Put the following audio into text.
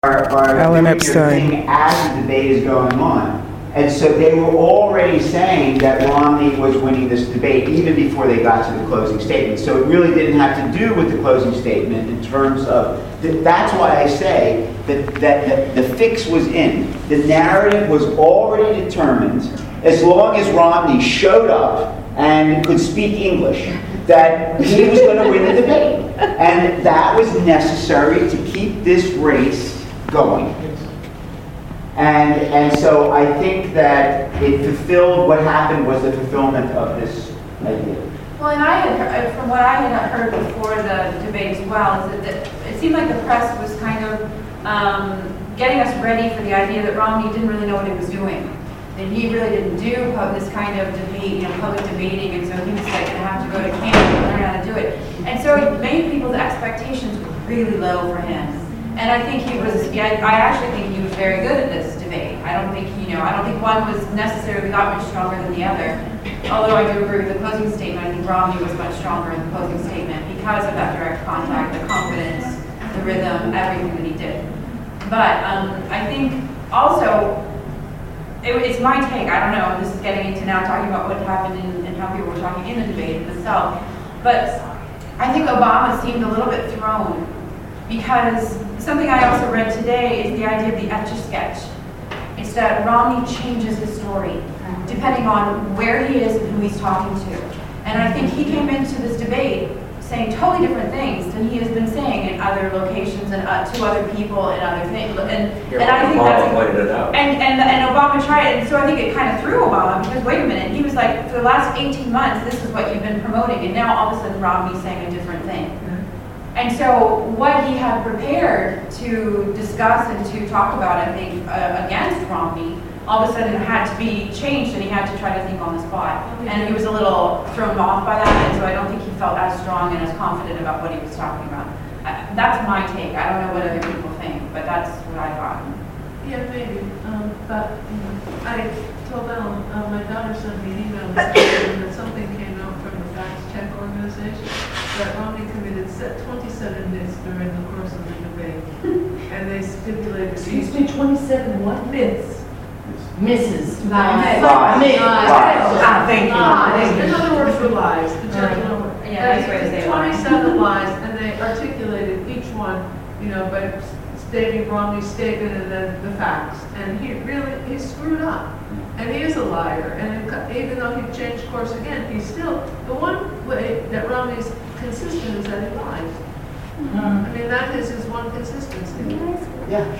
are Alan doing their Epstein. thing as the debate is going on. And so they were already saying that Romney was winning this debate even before they got to the closing statement. So it really didn't have to do with the closing statement in terms of, that's why I say that the fix was in. The narrative was already determined as long as Romney showed up and could speak English, that he was going to win the debate. And that was necessary to keep this race going. And so I think that it fulfilled, what happened was the fulfillment of this idea. Well, and I had heard, from what I had heard before the debate as well, is that it seemed like the press was kind of getting us ready for the idea that Romney didn't really know what he was doing. And he really didn't do this kind of debate, public debating, and so he was like going to have to go to camp and learn how to do it. And so it made people's expectations really low for him. And I think he was, I actually think he was very good at this debate. I don't think, I don't think one was necessarily that much stronger than the other. Although I do agree with the closing statement, I think Romney was much stronger in the closing statement because of that direct contact, the confidence, the rhythm, everything that he did. But I think also, it's my take, I don't know, this is getting into now talking about what happened and how people were talking in the debate itself. But I think Obama seemed a little bit thrown because something I also read today is the idea of the Etch-a-Sketch. It's that Romney changes his story depending on where he is and who he's talking to. And I think he came into this debate saying totally different things than he has been saying in other locations and to other people and other things. And I think Obama pointed it out. And Obama tried it, and so I think it kind of threw Obama because wait a minute, he was like, for the last 18 months, this is what you've been promoting, and now all of a sudden Romney's saying a different thing. And so what he had prepared to discuss and to talk about, I think, against Romney, all of a sudden had to be changed and he had to try to think on the spot. And he was a little thrown off by that, and so I don't think he felt as strong and as confident about what he was talking about. That's my take. I don't know what other people think, but that's what I thought. Yeah, maybe. But I told Ellen, my daughter sent me an email this morning that something came out from the fact check organization that Romney committed 27 myths during the course of the debate. And they stipulated... Excuse me, 27 what? Myths. Misses. Lies. Thank you. In other words, for lies. The judge Yeah, nice way to say lies. 27 lies, and they articulated each one, by stating Romney's statement and then the facts. And he screwed up. And he is a liar. And even though he changed course again, he's still, the one way that Romney's consistent is that he lies. I mean, that is his one consistency. Yeah,